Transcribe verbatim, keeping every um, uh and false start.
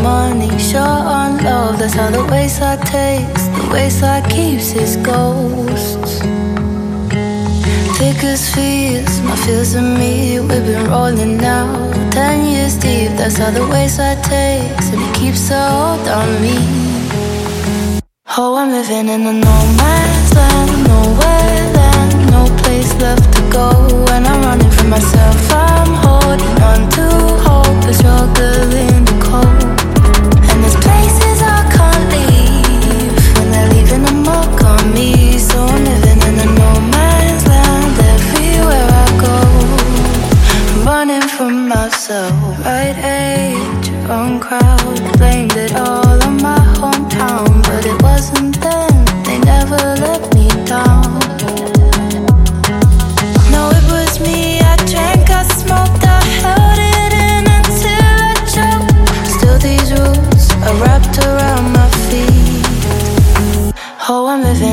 money, short on love. That's how the wayside takes, the wayside keeps its ghosts. Thick as fears, my fears and me, we've been rolling now ten years deep. That's how the wayside takes, and it keeps a hold on me. Oh, I'm living in a no man's land, nowhere land, no place left to go. When I'm running from myself, I'm holding on to hope, the struggle in the cold. And there's places I can't leave when they're leaving a mark on me. So I'm living in a no man's land, everywhere I go, I'm running from myself. Right age, wrong crowd, blamed it all on my hometown, but it wasn't then, they never let me down. No, it was me, I drank, I smoked, I held it in until I choked. Still these rules are wrapped around my feet. Oh, I'm living